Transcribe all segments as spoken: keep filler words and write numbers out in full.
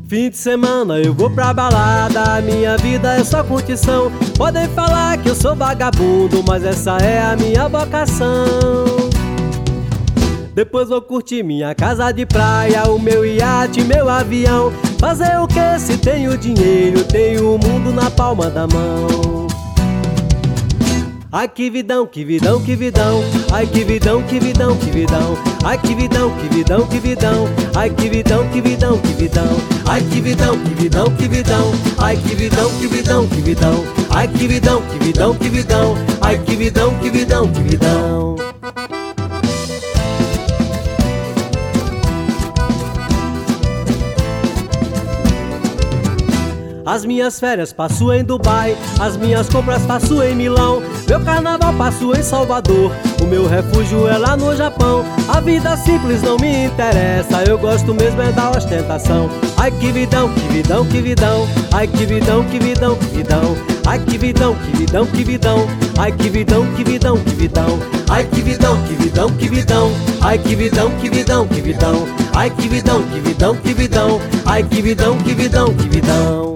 Fim de semana eu vou pra balada, minha vida é só curtição. Podem falar que eu sou vagabundo, mas essa é a minha vocação. Depois vou curtir minha casa de praia, o meu iate, meu avião. Fazer o que se tenho dinheiro, tenho o mundo na palma da mão. Ai que vidão, que vidão, que vidão. Ai que vidão, que vidão, que vidão. Ai que vidão, que vidão, que vidão. Ai que vidão, que vidão, que vidão. Ai que vidão, que vidão, que vidão. Ai que vidão, que vidão, que vidão. Ai que vidão, que vidão, que vidão. Ai que vidão, que vidão, que vidão. As minhas férias passo em Dubai, as minhas compras faço em Milão. Meu carnaval passo em Salvador, o meu refúgio é lá no Japão. A vida simples não me interessa, eu gosto mesmo é da ostentação. Ai que vidão, que vidão, que vidão. Ai que vidão, que vidão, que vidão. Ai que vidão, que vidão, que vidão. Ai que vidão, que vidão, que vidão. Ai que vidão, que vidão, que vidão. Ai que vidão, que vidão, que vidão. Ai que vidão, que vidão, que vidão. Ai que vidão, que vidão, que vidão.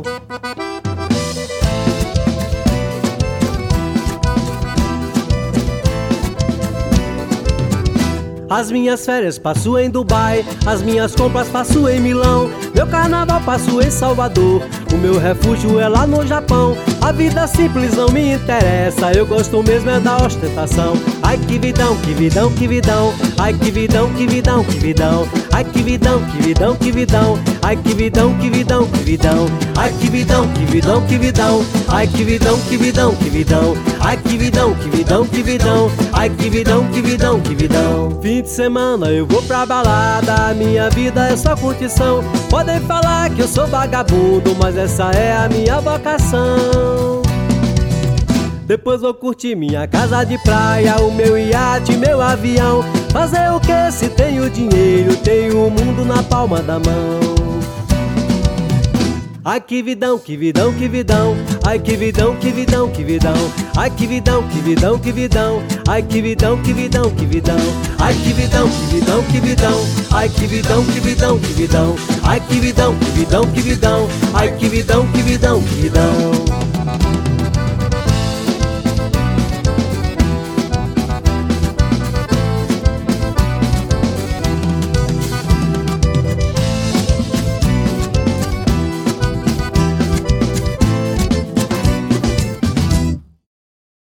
As minhas férias passo em Dubai, as minhas compras faço em Milão. Meu carnaval passo em Salvador, o meu refúgio é lá no Japão. A vida simples não me interessa, eu gosto mesmo é da ostentação. Ai que vidão, que vidão, que vidão. Ai que vidão, que vidão, que vidão. Ai que vidão, que vidão, que vidão. Ai que vidão, que vidão, que vidão. Ai que vidão, que vidão, que vidão. Ai que vidão, que vidão, que vidão. Ai que vidão, que vidão, que vidão. Ai que vidão, que vidão, que vidão. Fim de semana eu vou pra balada, minha vida é só curtição. Podem falar que eu sou vagabundo, mas essa é a minha vocação. Depois vou curtir minha casa de praia, o meu iate, meu avião. Fazer o que se tenho dinheiro, tenho o mundo na palma da mão. Ai que vidão, que vidão, que vidão. Ai que vidão, que vidão, que vidão. Ai que vidão, que vidão, que vidão. Ai que vidão, que vidão, que vidão. Ai que vidão, que vidão, que vidão. Ai que vidão, que vidão, que vidão. Ai que vidão, que vidão, que vidão. Ai que vidão, que vidão, que vidão.